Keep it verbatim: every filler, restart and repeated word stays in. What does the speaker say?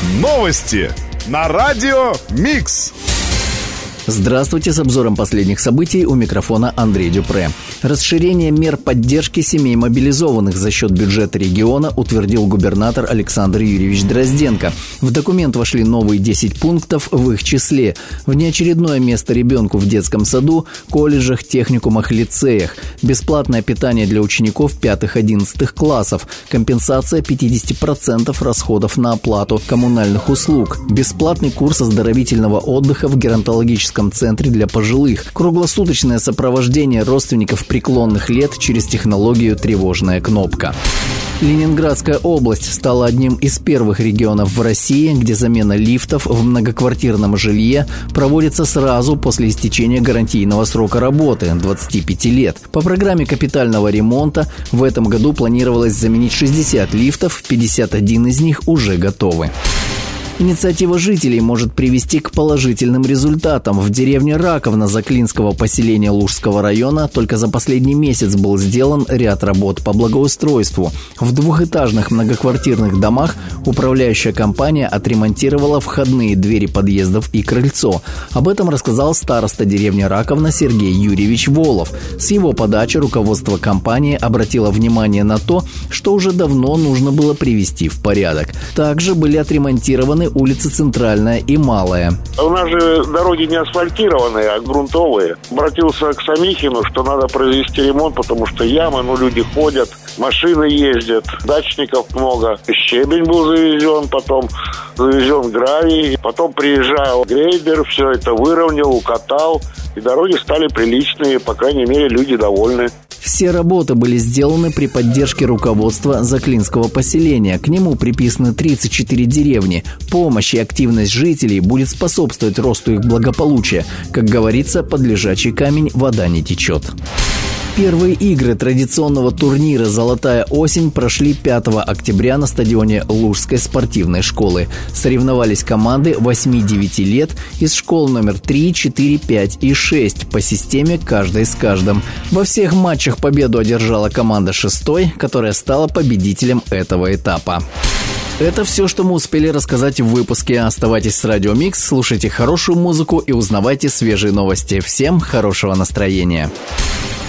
Новости на Радио Микс. Здравствуйте, с обзором последних событий у микрофона Андрей Дюпре. Расширение мер поддержки семей мобилизованных за счет бюджета региона утвердил губернатор Александр Юрьевич Дрозденко. В документ вошли новые десять пунктов, в их числе внеочередное место ребенку в детском саду, колледжах, техникумах, лицеях, бесплатное питание для учеников пятых-одиннадцатых классов, компенсация пятьдесят процентов расходов на оплату коммунальных услуг, бесплатный курс оздоровительного отдыха в геронтологическом центре для пожилых, круглосуточное сопровождение родственников преклонных лет через технологию «Тревожная кнопка». Ленинградская область стала одним из первых регионов в России, где замена лифтов в многоквартирном жилье проводится сразу после истечения гарантийного срока работы – двадцати пяти лет. По программе капитального ремонта в этом году планировалось заменить шестьдесят лифтов, пятьдесят один из них уже готовы. Инициатива жителей может привести к положительным результатам. В деревне Раковна Заклинского поселения Лужского района только за последний месяц был сделан ряд работ по благоустройству. В двухэтажных многоквартирных домах управляющая компания отремонтировала входные двери подъездов и крыльцо. Об этом рассказал староста деревни Раковна Сергей Юрьевич Волов. С его подачи руководство компании обратило внимание на то, что уже давно нужно было привести в порядок. Также были отремонтированы улицы Центральная и Малая. У нас же дороги не асфальтированные, а грунтовые. Обратился к Самихину, что надо произвести ремонт, потому что ямы, ну, люди ходят, машины ездят, дачников много. Щебень был завезен, потом завезен гравий, потом приезжал грейдер, все это выровнял, укатал, и дороги стали приличные, по крайней мере, люди довольны. Все работы были сделаны при поддержке руководства Заклинского поселения. К нему приписаны тридцать четыре деревни. Помощь и активность жителей будет способствовать росту их благополучия. Как говорится, под лежачий камень вода не течет. Первые игры традиционного турнира «Золотая осень» прошли пятого октября на стадионе Лужской спортивной школы. Соревновались команды восьми-девяти лет из школ номер три, четыре, пять и шесть по системе «каждый с каждым». Во всех матчах победу одержала команда шестой, которая стала победителем этого этапа. Это все, что мы успели рассказать в выпуске. Оставайтесь с Радио Микс, слушайте хорошую музыку и узнавайте свежие новости. Всем хорошего настроения.